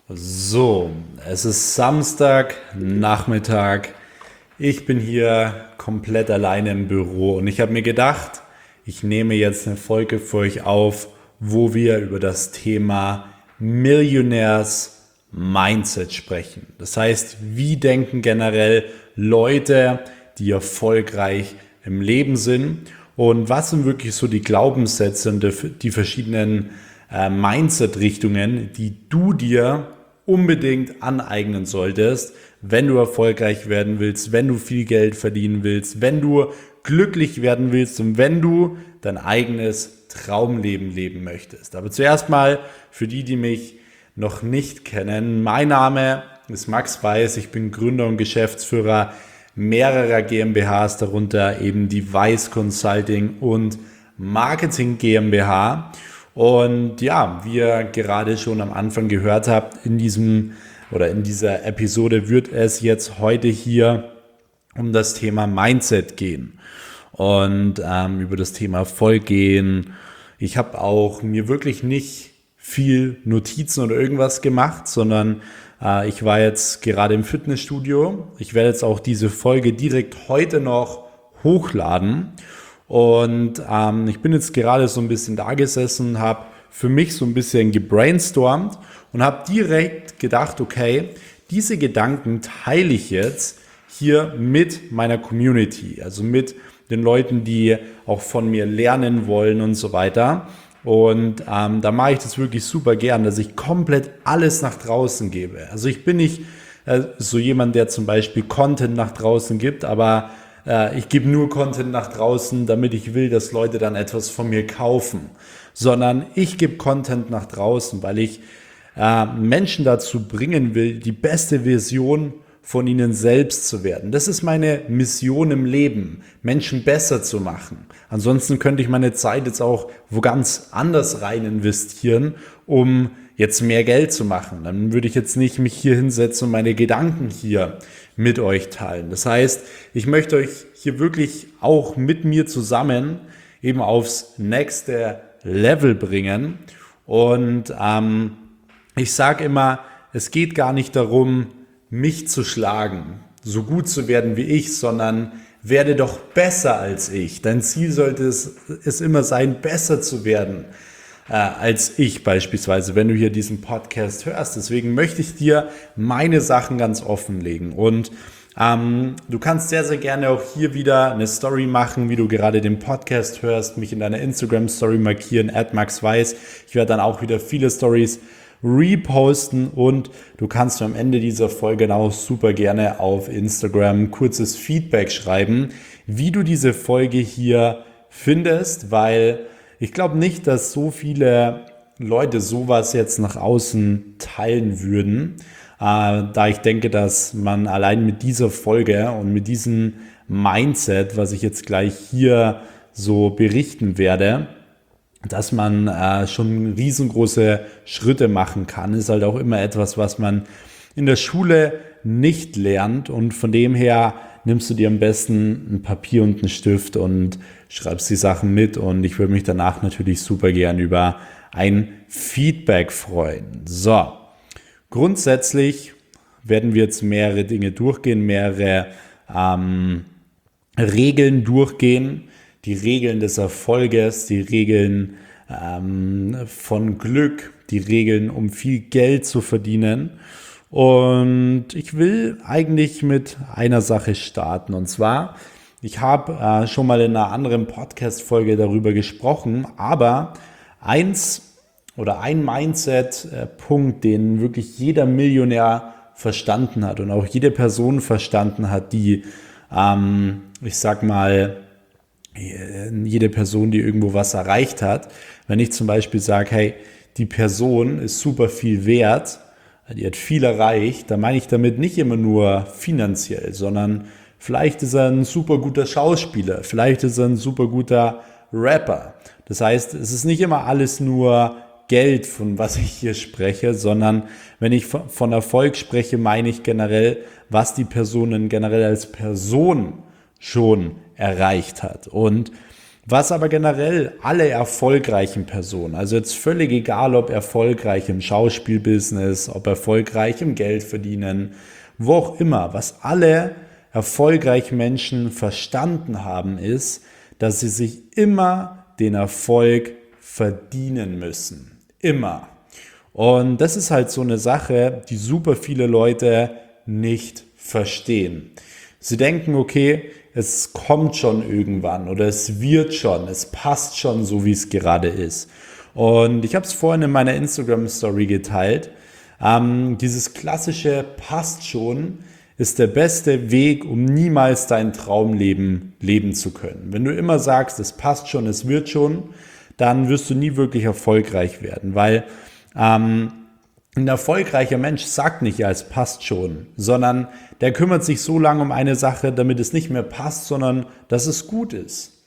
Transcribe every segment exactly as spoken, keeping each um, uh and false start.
So, es ist Samstag, Nachmittag. Ich bin hier komplett alleine im Büro und ich habe mir gedacht, ich nehme jetzt eine Folge für euch auf, wo wir über das Thema Millionärs-Mindset sprechen. Das heißt, wie denken generell Leute, die erfolgreich im Leben sind, und was sind wirklich so die Glaubenssätze und die verschiedenen äh, Mindset-Richtungen, die du dir unbedingt aneignen solltest, wenn du erfolgreich werden willst, wenn du viel Geld verdienen willst, wenn du glücklich werden willst und wenn du dein eigenes Traumleben leben möchtest. Aber zuerst mal für die, die mich noch nicht kennen: Mein Name ist Max Weiß, ich bin Gründer und Geschäftsführer mehrerer GmbHs, darunter eben die Weiß Consulting und Marketing GmbH. Und ja, wie ihr gerade schon am Anfang gehört habt, in diesem oder in dieser Episode wird es jetzt heute hier um das Thema Mindset gehen und ähm, über das Thema Erfolg gehen. Ich habe auch mir wirklich nicht viel Notizen oder irgendwas gemacht, sondern äh, ich war jetzt gerade im Fitnessstudio. Ich werde jetzt auch diese Folge direkt heute noch hochladen. Und ähm, ich bin jetzt gerade so ein bisschen da gesessen, habe für mich so ein bisschen gebrainstormt und habe direkt gedacht, okay, diese Gedanken teile ich jetzt hier mit meiner Community, also mit den Leuten, die auch von mir lernen wollen und so weiter. Und ähm, da mache ich das wirklich super gern, dass ich komplett alles nach draußen gebe. Also ich bin nicht äh, so jemand, der zum Beispiel Content nach draußen gibt, aber äh, ich gebe nur Content nach draußen, damit ich will, dass Leute dann etwas von mir kaufen. Sondern ich gebe Content nach draußen, weil ich äh, Menschen dazu bringen will, die beste Version von ihnen selbst zu werden. Das ist meine Mission im Leben, Menschen besser zu machen. Ansonsten könnte ich meine Zeit jetzt auch wo ganz anders rein investieren, um jetzt mehr Geld zu machen. Dann würde ich jetzt nicht mich hier hinsetzen und meine Gedanken hier mit euch teilen. Das heißt, ich möchte euch hier wirklich auch mit mir zusammen eben aufs nächste Level bringen. Und ähm, ich sage immer, es geht gar nicht darum, mich zu schlagen, so gut zu werden wie ich, sondern werde doch besser als ich. Dein Ziel sollte es, es immer sein, besser zu werden äh, als ich beispielsweise, wenn du hier diesen Podcast hörst. Deswegen möchte ich dir meine Sachen ganz offenlegen. Und ähm, du kannst sehr, sehr gerne auch hier wieder eine Story machen, wie du gerade den Podcast hörst, mich in deiner Instagram-Story markieren, at maxweiss. Ich werde dann auch wieder viele Stories reposten und du kannst mir am Ende dieser Folge auch super gerne auf Instagram kurzes Feedback schreiben, wie du diese Folge hier findest, weil ich glaube nicht, dass so viele Leute sowas jetzt nach außen teilen würden, äh, da ich denke, dass man allein mit dieser Folge und mit diesem Mindset, was ich jetzt gleich hier so berichten werde, dass man äh, schon riesengroße Schritte machen kann, ist halt auch immer etwas, was man in der Schule nicht lernt. Und von dem her nimmst du dir am besten ein Papier und einen Stift und schreibst die Sachen mit. Und ich würde mich danach natürlich super gern über ein Feedback freuen. So, grundsätzlich werden wir jetzt mehrere Dinge durchgehen, mehrere ähm, Regeln durchgehen. Die Regeln des Erfolges, die Regeln ähm, von Glück, die Regeln, um viel Geld zu verdienen. Und ich will eigentlich mit einer Sache starten. Und zwar, ich habe äh, schon mal in einer anderen Podcast-Folge darüber gesprochen, aber eins oder ein Mindset-Punkt, den wirklich jeder Millionär verstanden hat und auch jede Person verstanden hat, die, ähm, ich sag mal, jede Person, die irgendwo was erreicht hat. Wenn ich zum Beispiel sage, hey, die Person ist super viel wert, die hat viel erreicht, dann meine ich damit nicht immer nur finanziell, sondern vielleicht ist er ein super guter Schauspieler, vielleicht ist er ein super guter Rapper. Das heißt, es ist nicht immer alles nur Geld, von was ich hier spreche, sondern wenn ich von Erfolg spreche, meine ich generell, was die Person generell als Person schon erreicht hat. Und Was aber generell alle erfolgreichen Personen, also jetzt völlig egal, ob erfolgreich im Schauspielbusiness, ob erfolgreich im Geld verdienen, wo auch immer, was alle erfolgreichen Menschen verstanden haben, ist, dass sie sich immer den Erfolg verdienen müssen. Immer. Und das ist halt so eine Sache, die super viele Leute nicht verstehen. Sie denken, okay, es kommt schon irgendwann oder es wird schon, es passt schon so, wie es gerade ist. Und ich habe es vorhin in meiner Instagram-Story geteilt. Ähm, dieses klassische passt schon ist der beste Weg, um niemals dein Traumleben leben zu können. Wenn du immer sagst, es passt schon, es wird schon, dann wirst du nie wirklich erfolgreich werden, weil ähm, ein erfolgreicher Mensch sagt nicht, ja, es passt schon, sondern der kümmert sich so lange um eine Sache, damit es nicht mehr passt, sondern dass es gut ist.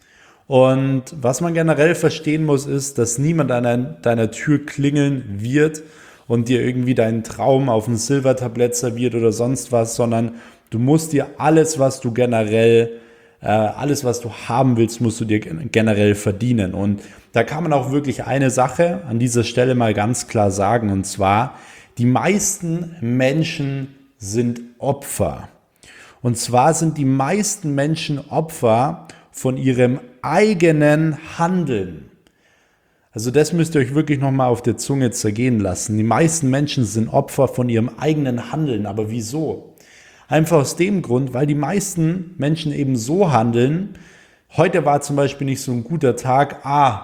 Und was man generell verstehen muss, ist, dass niemand an deiner, deiner Tür klingeln wird und dir irgendwie deinen Traum auf ein Silbertablett serviert oder sonst was, sondern du musst dir alles, was du generell, äh, alles, was du haben willst, musst du dir generell verdienen. Und da kann man auch wirklich eine Sache an dieser Stelle mal ganz klar sagen, und zwar, die meisten Menschen sind Opfer. Und zwar sind die meisten Menschen Opfer von ihrem eigenen Handeln. Also das müsst ihr euch wirklich nochmal auf der Zunge zergehen lassen. Die meisten Menschen sind Opfer von ihrem eigenen Handeln. Aber wieso? Einfach aus dem Grund, weil die meisten Menschen eben so handeln, heute war zum Beispiel nicht so ein guter Tag, ah,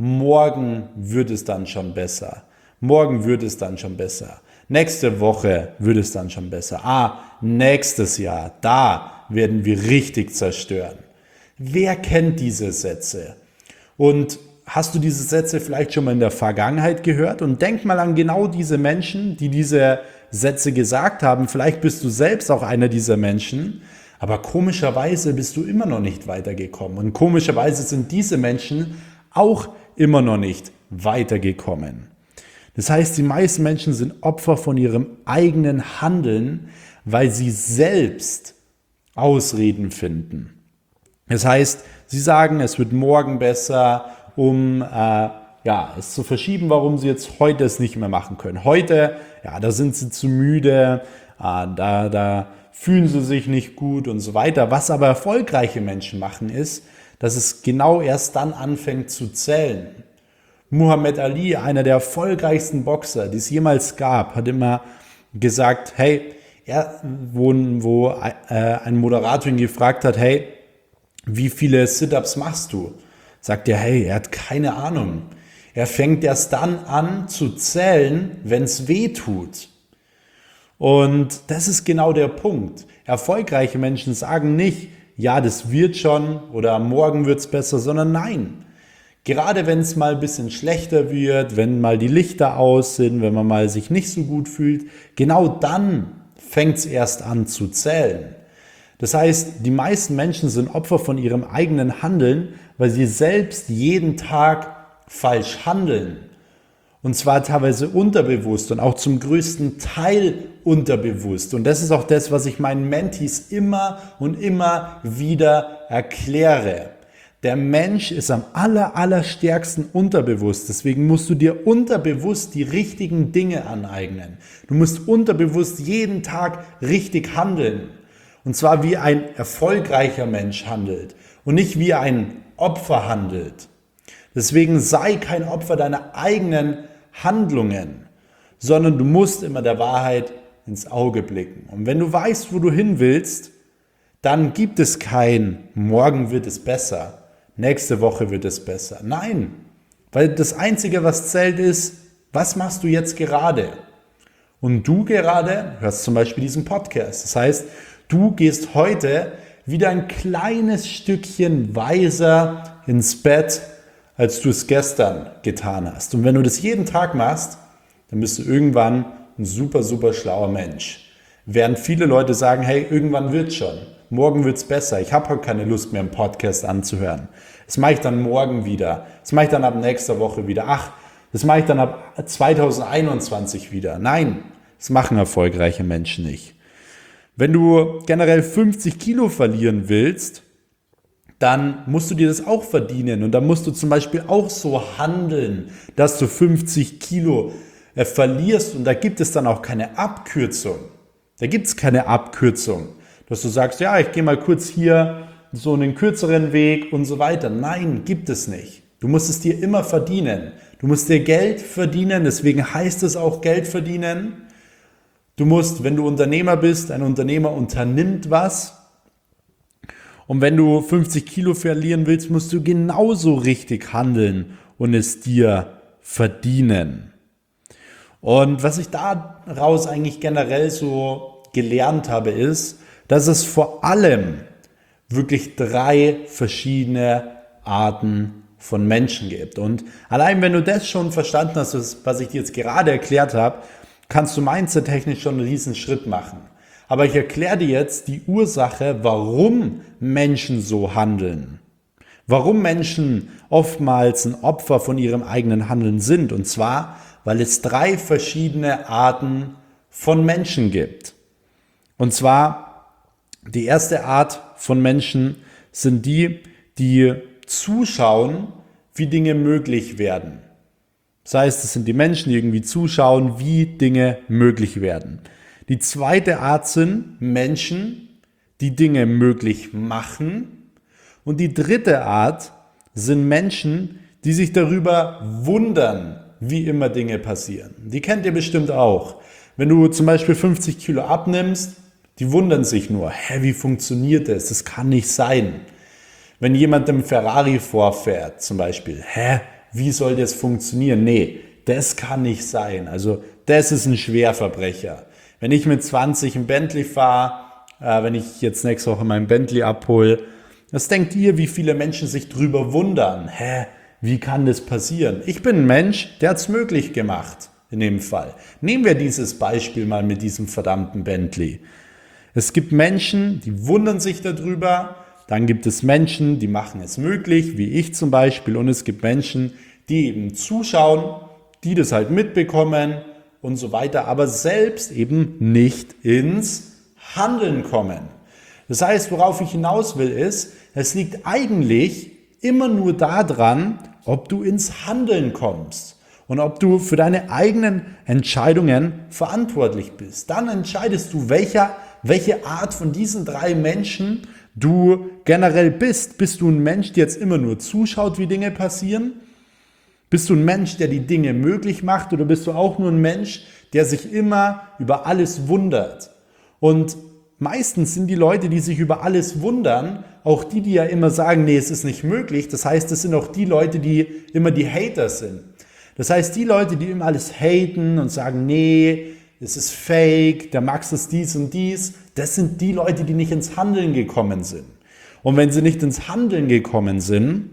morgen wird es dann schon besser. Morgen wird es dann schon besser. Nächste Woche wird es dann schon besser. Ah, nächstes Jahr, da werden wir richtig zerstören. Wer kennt diese Sätze? Und hast du diese Sätze vielleicht schon mal in der Vergangenheit gehört? Und denk mal an genau diese Menschen, die diese Sätze gesagt haben. Vielleicht bist du selbst auch einer dieser Menschen. Aber komischerweise bist du immer noch nicht weitergekommen. Und komischerweise sind diese Menschen auch immer noch nicht weitergekommen. Das heißt, die meisten Menschen sind Opfer von ihrem eigenen Handeln, weil sie selbst Ausreden finden. Das heißt, sie sagen, es wird morgen besser, um äh, ja, es zu verschieben, warum sie jetzt heute es nicht mehr machen können. Heute, ja, da sind sie zu müde, äh, da, da fühlen sie sich nicht gut und so weiter. Was aber erfolgreiche Menschen machen, ist, dass es genau erst dann anfängt zu zählen. Muhammad Ali, einer der erfolgreichsten Boxer, die es jemals gab, hat immer gesagt, hey, er, wo, wo äh, ein Moderator ihn gefragt hat, hey, wie viele Sit-Ups machst du? Sagt er, hey, er hat keine Ahnung. Er fängt erst dann an zu zählen, wenn es weh tut. Und das ist genau der Punkt. Erfolgreiche Menschen sagen nicht, ja, das wird schon oder morgen wird es besser, sondern nein. Gerade wenn es mal ein bisschen schlechter wird, wenn mal die Lichter aus sind, wenn man mal sich nicht so gut fühlt, genau dann fängt es erst an zu zählen. Das heißt, die meisten Menschen sind Opfer von ihrem eigenen Handeln, weil sie selbst jeden Tag falsch handeln. Und zwar teilweise unterbewusst und auch zum größten Teil unterbewusst. Und das ist auch das, was ich meinen Mentees immer und immer wieder erkläre. Der Mensch ist am aller, allerstärksten unterbewusst. Deswegen musst du dir unterbewusst die richtigen Dinge aneignen. Du musst unterbewusst jeden Tag richtig handeln. Und zwar wie ein erfolgreicher Mensch handelt und nicht wie ein Opfer handelt. Deswegen sei kein Opfer deiner eigenen Handlungen, sondern du musst immer der Wahrheit ins Auge blicken. Und wenn du weißt, wo du hin willst, dann gibt es kein morgen wird es besser. Nächste Woche wird es besser. Nein, weil das Einzige, was zählt, ist, was machst du jetzt gerade? Und du gerade hörst zum Beispiel diesen Podcast. Das heißt, du gehst heute wieder ein kleines Stückchen weiser ins Bett, als du es gestern getan hast. Und wenn du das jeden Tag machst, dann bist du irgendwann ein super, super schlauer Mensch. Während viele Leute sagen, hey, irgendwann wird's schon. Morgen wird's besser. Ich habe heute keine Lust mehr, einen Podcast anzuhören. Das mache ich dann morgen wieder. Das mache ich dann ab nächster Woche wieder. Ach, das mache ich dann ab zwanzig einundzwanzig wieder. Nein, das machen erfolgreiche Menschen nicht. Wenn du generell fünfzig Kilo verlieren willst, dann musst du dir das auch verdienen. Und dann musst du zum Beispiel auch so handeln, dass du fünfzig Kilo äh, verlierst. Und da gibt es dann auch keine Abkürzung. Da gibt es keine Abkürzung, dass du sagst, ja, ich gehe mal kurz hier so einen kürzeren Weg und so weiter. Nein, gibt es nicht. Du musst es dir immer verdienen. Du musst dir Geld verdienen, deswegen heißt es auch Geld verdienen. Du musst, wenn du Unternehmer bist, ein Unternehmer unternimmt was. Und wenn du fünfzig Kilo verlieren willst, musst du genauso richtig handeln und es dir verdienen. Und was ich daraus eigentlich generell so gelernt habe, ist, dass es vor allem wirklich drei verschiedene Arten von Menschen gibt. Und allein wenn du das schon verstanden hast, was ich dir jetzt gerade erklärt habe, kannst du mindset-technisch schon einen riesen Schritt machen. Aber ich erkläre dir jetzt die Ursache, warum Menschen so handeln. Warum Menschen oftmals ein Opfer von ihrem eigenen Handeln sind. Und zwar, weil es drei verschiedene Arten von Menschen gibt. Und zwar, die erste Art von Menschen sind die, die zuschauen, wie Dinge möglich werden. Das heißt, es sind die Menschen, die irgendwie zuschauen, wie Dinge möglich werden. Die zweite Art sind Menschen, die Dinge möglich machen. Und die dritte Art sind Menschen, die sich darüber wundern, wie immer Dinge passieren. Die kennt ihr bestimmt auch. Wenn du zum Beispiel fünfzig Kilo abnimmst, die wundern sich nur, hä, wie funktioniert das? Das kann nicht sein. Wenn jemand im Ferrari vorfährt zum Beispiel, hä, wie soll das funktionieren? Nee, das kann nicht sein. Also das ist ein Schwerverbrecher. Wenn ich mit zwanzig ein Bentley fahre, äh, wenn ich jetzt nächste Woche mein Bentley abhole, was denkt ihr, wie viele Menschen sich drüber wundern? Hä, wie kann das passieren? Ich bin ein Mensch, der hat es möglich gemacht in dem Fall. Nehmen wir dieses Beispiel mal mit diesem verdammten Bentley. Es gibt Menschen, die wundern sich darüber, dann gibt es Menschen, die machen es möglich, wie ich zum Beispiel, und es gibt Menschen, die eben zuschauen, die das halt mitbekommen und so weiter, aber selbst eben nicht ins Handeln kommen. Das heißt, worauf ich hinaus will, ist, es liegt eigentlich immer nur daran, ob du ins Handeln kommst und ob du für deine eigenen Entscheidungen verantwortlich bist. Dann entscheidest du, welcher, welche Art von diesen drei Menschen du generell bist. Bist du ein Mensch, der jetzt immer nur zuschaut, wie Dinge passieren? Bist du ein Mensch, der die Dinge möglich macht, oder bist du auch nur ein Mensch, der sich immer über alles wundert? Und meistens sind die Leute, die sich über alles wundern, auch die, die ja immer sagen, nee, es ist nicht möglich. Das heißt, es sind auch die Leute, die immer die Hater sind. Das heißt, die Leute, die immer alles haten und sagen, nee, es ist fake, der Max ist dies und dies, das sind die Leute, die nicht ins Handeln gekommen sind. Und wenn sie nicht ins Handeln gekommen sind,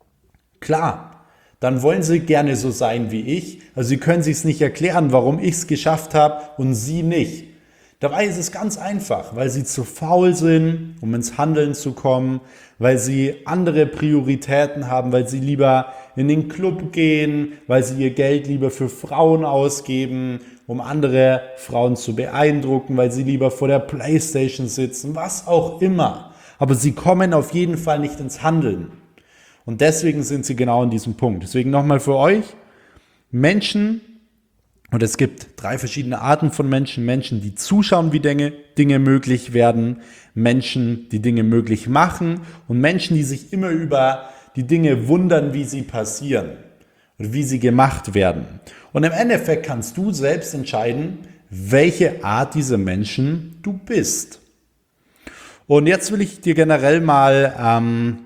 klar, dann wollen sie gerne so sein wie ich. Also sie können sich es nicht erklären, warum ich es geschafft habe und sie nicht. Dabei ist es ganz einfach, weil sie zu faul sind, um ins Handeln zu kommen, weil sie andere Prioritäten haben, weil sie lieber in den Club gehen, weil sie ihr Geld lieber für Frauen ausgeben, um andere Frauen zu beeindrucken, weil sie lieber vor der Playstation sitzen, was auch immer. Aber sie kommen auf jeden Fall nicht ins Handeln. Und deswegen sind sie genau an diesem Punkt. Deswegen nochmal für euch, Menschen, und es gibt drei verschiedene Arten von Menschen. Menschen, die zuschauen, wie Dinge, Dinge möglich werden. Menschen, die Dinge möglich machen. Und Menschen, die sich immer über die Dinge wundern, wie sie passieren oder wie sie gemacht werden. Und im Endeffekt kannst du selbst entscheiden, welche Art dieser Menschen du bist. Und jetzt will ich dir generell mal ähm,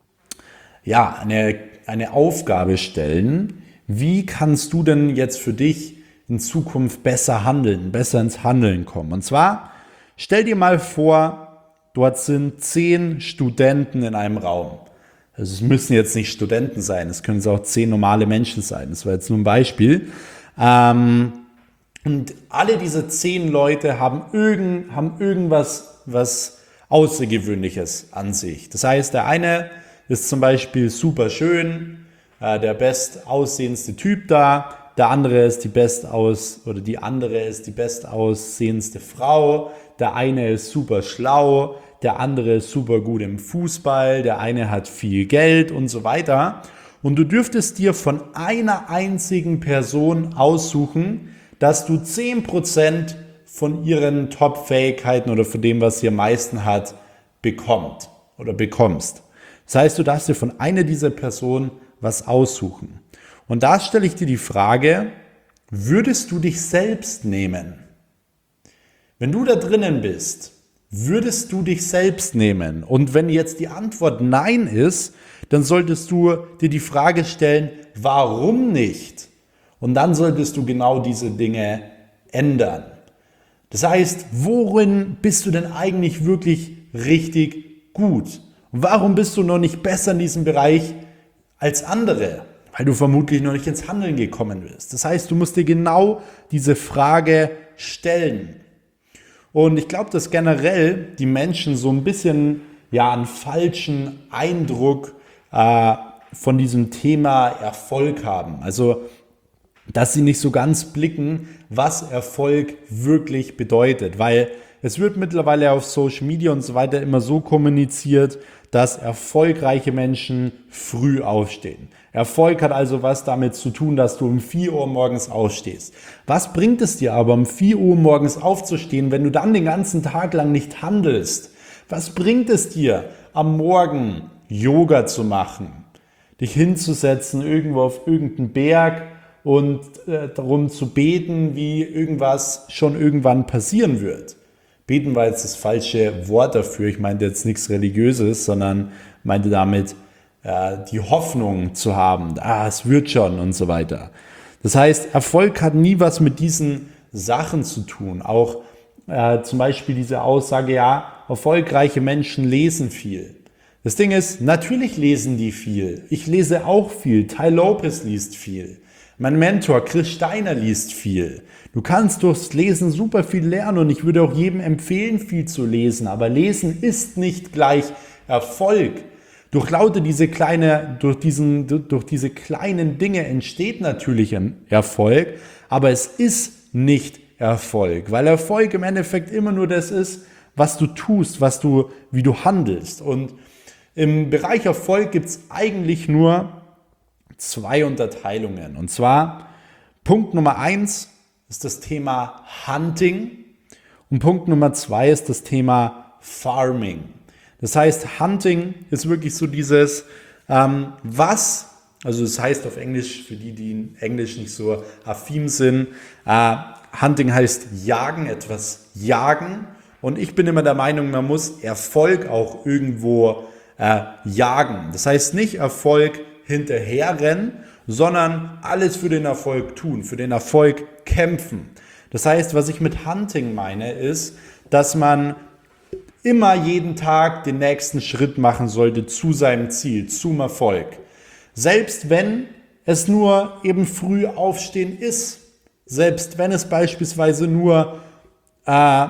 ja, eine, eine Aufgabe stellen. Wie kannst du denn jetzt für dich in Zukunft besser handeln, besser ins Handeln kommen? Und zwar, stell dir mal vor, dort sind zehn Studenten in einem Raum. Also es müssen jetzt nicht Studenten sein, es können auch zehn normale Menschen sein. Das war jetzt nur ein Beispiel. Ähm, und alle diese zehn Leute haben, irgend, haben irgendwas was Außergewöhnliches an sich. Das heißt, der eine ist zum Beispiel super schön, äh, der bestaussehendste Typ da. der andere ist die best aus oder die andere ist die bestaussehendste Frau, der eine ist super schlau, der andere ist super gut im Fußball, der eine hat viel Geld und so weiter. Und du dürftest dir von einer einzigen Person aussuchen, dass du zehn Prozent von ihren Top-Fähigkeiten oder von dem, was sie am meisten hat, bekommt oder bekommst. Das heißt, du darfst dir von einer dieser Personen was aussuchen. Und da stelle ich dir die Frage, würdest du dich selbst nehmen? Wenn du da drinnen bist, würdest du dich selbst nehmen? Und wenn jetzt die Antwort Nein ist, dann solltest du dir die Frage stellen, warum nicht? Und dann solltest du genau diese Dinge ändern. Das heißt, worin bist du denn eigentlich wirklich richtig gut? Und warum bist du noch nicht besser in diesem Bereich als andere? Weil du vermutlich noch nicht ins Handeln gekommen bist. Das heißt, du musst dir genau diese Frage stellen. Und ich glaube, dass generell die Menschen so ein bisschen ja, einen falschen Eindruck äh, von diesem Thema Erfolg haben. Also, dass sie nicht so ganz blicken, was Erfolg wirklich bedeutet. Weil es wird mittlerweile auf Social Media und so weiter immer so kommuniziert, dass erfolgreiche Menschen früh aufstehen. Erfolg hat also was damit zu tun, dass du um vier Uhr morgens aufstehst. Was bringt es dir aber, um vier Uhr morgens aufzustehen, wenn du dann den ganzen Tag lang nicht handelst? Was bringt es dir, am Morgen Yoga zu machen, dich hinzusetzen irgendwo auf irgendeinen Berg und äh, darum zu beten, wie irgendwas schon irgendwann passieren wird? Beten war jetzt das falsche Wort dafür. Ich meinte jetzt nichts Religiöses, sondern meinte damit äh, die Hoffnung zu haben. Ah, es wird schon und so weiter. Das heißt, Erfolg hat nie was mit diesen Sachen zu tun. Auch äh, zum Beispiel diese Aussage, ja, erfolgreiche Menschen lesen viel. Das Ding ist, natürlich lesen die viel. Ich lese auch viel. Ty Lopez liest viel. Mein Mentor Chris Steiner liest viel. Du kannst durchs Lesen super viel lernen und ich würde auch jedem empfehlen, viel zu lesen. Aber Lesen ist nicht gleich Erfolg. Durch lauter diese kleine, durch diesen, durch diese kleinen Dinge entsteht natürlich ein Erfolg, aber es ist nicht Erfolg, weil Erfolg im Endeffekt immer nur das ist, was du tust, was du, wie du handelst. Und im Bereich Erfolg gibt es eigentlich nur zwei Unterteilungen. Und zwar Punkt Nummer eins ist das Thema Hunting und Punkt Nummer zwei ist das Thema Farming. Das heißt, Hunting ist wirklich so dieses, ähm, was, also das heißt auf Englisch, für die, die in Englisch nicht so affin sind, äh, Hunting heißt jagen, etwas jagen. Und ich bin immer der Meinung, man muss Erfolg auch irgendwo äh, jagen. Das heißt nicht Erfolg hinterherrennen, sondern alles für den Erfolg tun, für den Erfolg kämpfen. Das heißt, was ich mit Hunting meine, ist, dass man immer jeden Tag den nächsten Schritt machen sollte zu seinem Ziel, zum Erfolg. Selbst wenn es nur eben früh aufstehen ist, selbst wenn es beispielsweise nur, äh,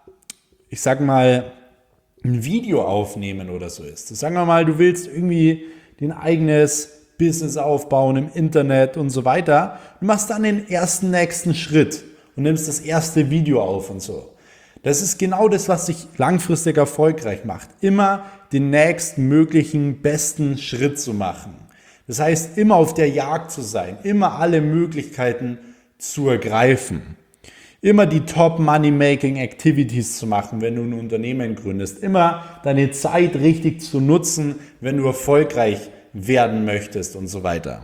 ich sag mal, ein Video aufnehmen oder so ist. Sagen wir mal, du willst irgendwie dein eigenes Business aufbauen im Internet und so weiter. Du machst dann den ersten nächsten Schritt und nimmst das erste Video auf und so. Das ist genau das, was dich langfristig erfolgreich macht. Immer den nächsten möglichen besten Schritt zu machen. Das heißt, immer auf der Jagd zu sein, immer alle Möglichkeiten zu ergreifen. Immer die Top-Money-Making-Activities zu machen, wenn du ein Unternehmen gründest. Immer deine Zeit richtig zu nutzen, wenn du erfolgreich werden möchtest und so weiter.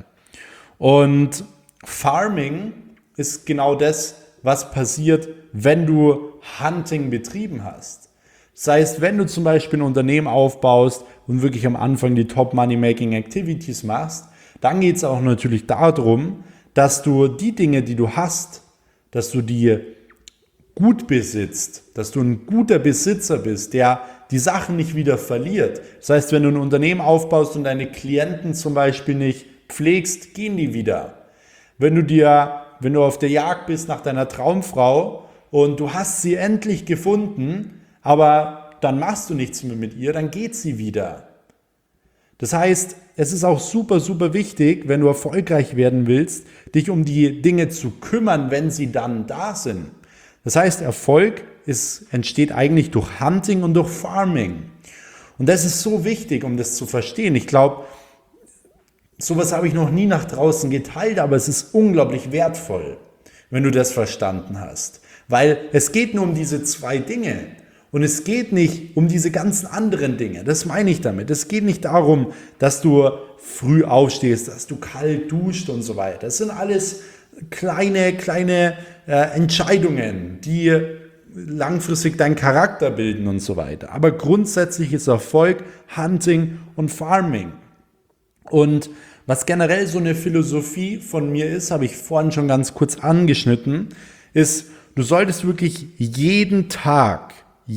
Und Farming ist genau das, was passiert, wenn du Hunting betrieben hast. Das heißt, wenn du zum Beispiel ein Unternehmen aufbaust und wirklich am Anfang die Top-Money-Making-Activities machst, dann geht es auch natürlich darum, dass du die Dinge, die du hast, dass du die gut besitzt, dass du ein guter Besitzer bist, der die Sachen nicht wieder verliert. Das heißt, wenn du ein Unternehmen aufbaust und deine Klienten zum Beispiel nicht pflegst, gehen die wieder. Wenn du dir, wenn du auf der Jagd bist nach deiner Traumfrau und du hast sie endlich gefunden, aber dann machst du nichts mehr mit ihr, dann geht sie wieder. Das heißt, es ist auch super, super wichtig, wenn du erfolgreich werden willst, dich um die Dinge zu kümmern, wenn sie dann da sind. Das heißt, Erfolg ist, entsteht eigentlich durch Hunting und durch Farming. Und das ist so wichtig, um das zu verstehen. Ich glaube, sowas habe ich noch nie nach draußen geteilt, aber es ist unglaublich wertvoll, wenn du das verstanden hast. Weil es geht nur um diese zwei Dinge. Und es geht nicht um diese ganzen anderen Dinge. Das meine ich damit. Es geht nicht darum, dass du früh aufstehst, dass du kalt duscht und so weiter. Das sind alles kleine, kleine äh, Entscheidungen, die langfristig deinen Charakter bilden und so weiter. Aber grundsätzlich ist Erfolg Hunting und Farming. Und was generell so eine Philosophie von mir ist, habe ich vorhin schon ganz kurz angeschnitten, ist, du solltest wirklich jeden Tag,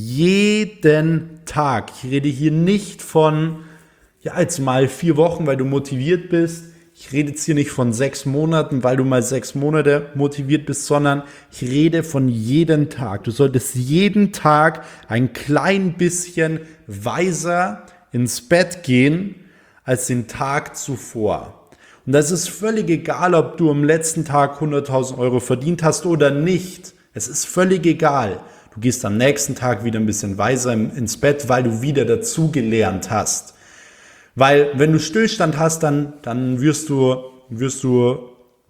jeden Tag, ich rede hier nicht von, ja, jetzt mal vier Wochen, weil du motiviert bist, ich rede jetzt hier nicht von sechs Monaten, weil du mal sechs Monate motiviert bist, sondern ich rede von jedem Tag. Du solltest jeden Tag ein klein bisschen weiser ins Bett gehen als den Tag zuvor. Und das ist völlig egal, ob du am letzten Tag hunderttausend Euro verdient hast oder nicht. Es ist völlig egal. Du gehst am nächsten Tag wieder ein bisschen weiser ins Bett, weil du wieder dazugelernt hast. Weil wenn du Stillstand hast, dann, dann wirst du, wirst du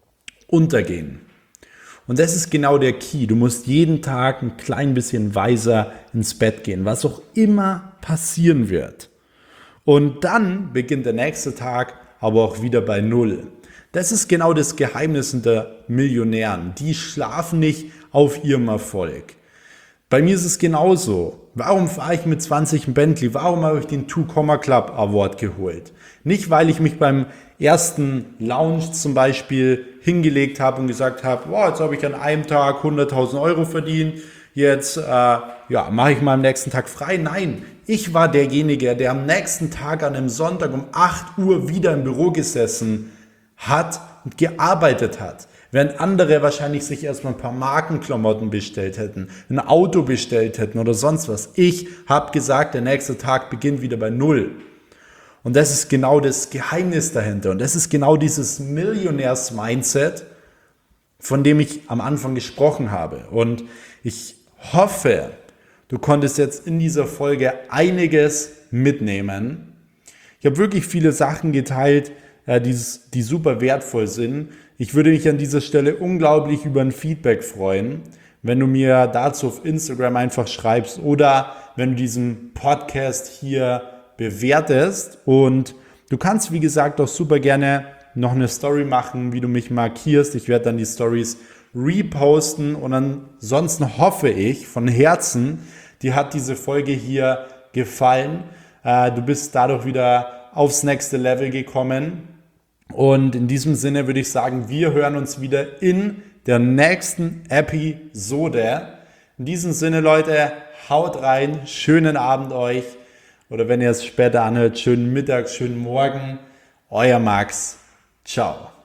untergehen. Und das ist genau der Key. Du musst jeden Tag ein klein bisschen weiser ins Bett gehen, was auch immer passieren wird. Und dann beginnt der nächste Tag aber auch wieder bei Null. Das ist genau das Geheimnis unter Millionären. Die schlafen nicht auf ihrem Erfolg. Bei mir ist es genauso. Warum fahre ich mit zwanzig ein Bentley? Warum habe ich den Two Comma Club Award geholt? Nicht, weil ich mich beim ersten Lounge zum Beispiel hingelegt habe und gesagt habe, wow, jetzt habe ich an einem Tag hunderttausend Euro verdient, jetzt äh, ja, mache ich mal am nächsten Tag frei. Nein, ich war derjenige, der am nächsten Tag an einem Sonntag um acht Uhr wieder im Büro gesessen hat und gearbeitet hat. Während andere wahrscheinlich sich erstmal ein paar Markenklamotten bestellt hätten, ein Auto bestellt hätten oder sonst was. Ich habe gesagt, der nächste Tag beginnt wieder bei Null. Und das ist genau das Geheimnis dahinter. Und das ist genau dieses Millionärs-Mindset, von dem ich am Anfang gesprochen habe. Und ich hoffe, du konntest jetzt in dieser Folge einiges mitnehmen. Ich habe wirklich viele Sachen geteilt, die, die super wertvoll sind. Ich würde mich an dieser Stelle unglaublich über ein Feedback freuen, wenn du mir dazu auf Instagram einfach schreibst oder wenn du diesen Podcast hier bewertest. Und du kannst, wie gesagt, auch super gerne noch eine Story machen, wie du mich markierst. Ich werde dann die Stories reposten und ansonsten hoffe ich von Herzen, dir hat diese Folge hier gefallen. Du bist dadurch wieder aufs nächste Level gekommen. Und in diesem Sinne würde ich sagen, wir hören uns wieder in der nächsten Episode. In diesem Sinne, Leute, haut rein, schönen Abend euch. Oder wenn ihr es später anhört, schönen Mittag, schönen Morgen. Euer Max. Ciao.